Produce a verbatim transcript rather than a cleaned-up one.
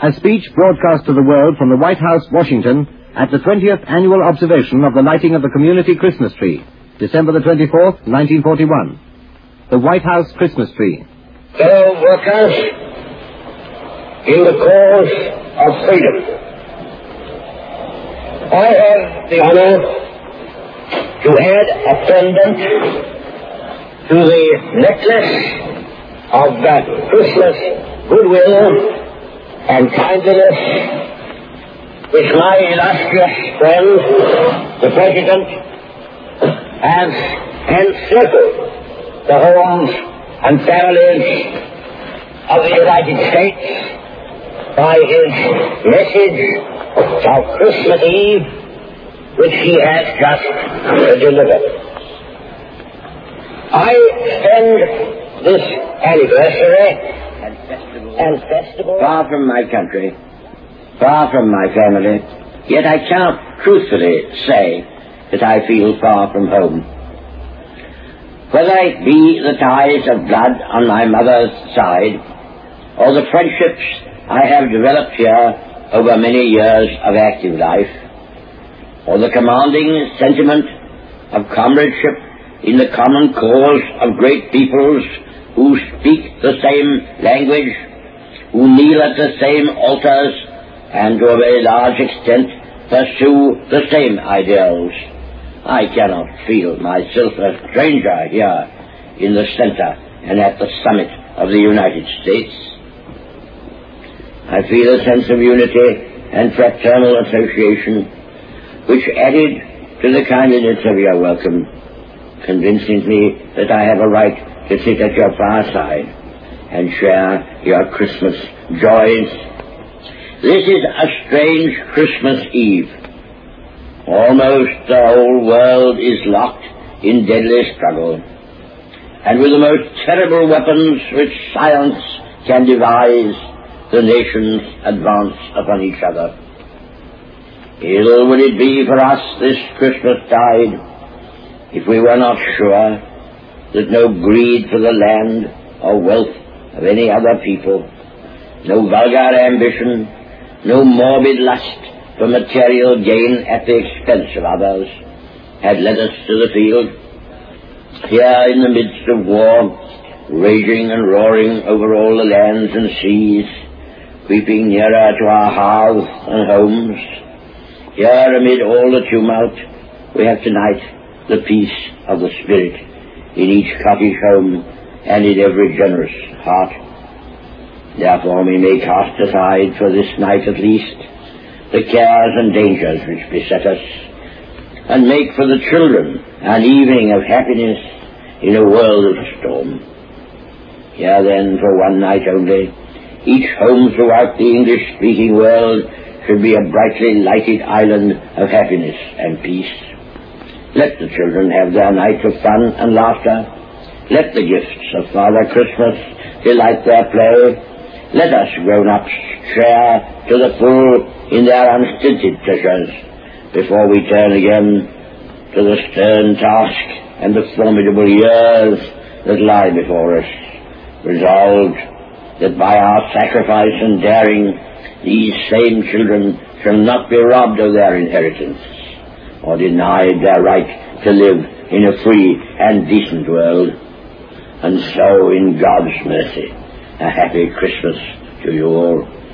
A speech broadcast to the world from the White House, Washington, at the twentieth annual observation of the lighting of the community Christmas tree, December the twenty-fourth, nineteen forty-one. The White House Christmas tree. Fellow workers, in the cause of freedom, I have the honor to add a pendant to the necklace of that Christmas goodwill and kindliness which my illustrious friend, the President, has encircled the homes and families of the United States by his message of Christmas Eve, which he has just delivered. I spend this anniversary and festival, and festival far from my country, far from my family, yet I cannot truthfully say that I feel far from home. Whether it be the ties of blood on my mother's side, or the friendships I have developed here over many years of active life, or the commanding sentiment of comradeship in the common cause of great peoples who speak the same language, who kneel at the same altars, and to a very large extent pursue the same ideals, I cannot feel myself a stranger here in the center and at the summit of the United States. I feel a sense of unity and fraternal association, which, added to the kindliness of your welcome, convinces me that I have a right to sit at your fireside and share your Christmas joys. This is a strange Christmas Eve. Almost the whole world is locked in deadly struggle, and with the most terrible weapons which science can devise, the nations advance upon each other. Ill would it be for us this Christmas tide if we were not sure that no greed for the land or wealth of any other people, no vulgar ambition, no morbid lust for material gain at the expense of others, had led us to the field. Here in the midst of war, raging and roaring over all the lands and seas, creeping nearer to our hearths and homes, here amid all the tumult, we have tonight the peace of the Spirit in each cottage home and in every generous heart. Therefore we may cast aside for this night at least the cares and dangers which beset us, and make for the children an evening of happiness in a world of storm. Here then, for one night only, each home throughout the English-speaking world should be a brightly lighted island of happiness and peace. Let the children have their night of fun and laughter. Let the gifts of Father Christmas delight their play. Let us grown-ups share to the full in their unstinted pleasures before we turn again to the stern task and the formidable years that lie before us, resolved that by our sacrifice and daring these same children shall not be robbed of their inheritance or denied their right to live in a free and decent world. And so, in God's mercy, a happy Christmas to you all.